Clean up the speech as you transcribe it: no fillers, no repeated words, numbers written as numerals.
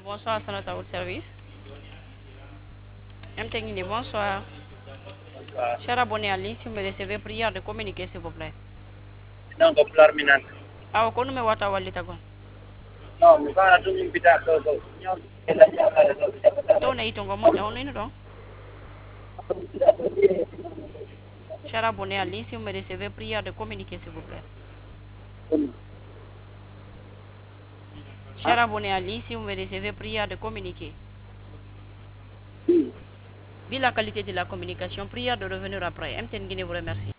Bonsoir, Sanata au service. MTN, bonsoir. Cher abonné en ligne, si vous me recevez, prière de communiquer, s'il vous plaît. Non, ko pular minan. Aw, ko nume wata walli tagon. No, mi fana tu min pita ko nyon ela nyala do. To na itongo mo ta onu ino. Cher abonné en ligne, si vous me recevez, prière de communiquer, s'il vous plaît. Cher abonné en ligne, si vous me recevez, prière de communiquer. Vu la qualité de la communication, prière de revenir après. MTN Guinée vous remercie.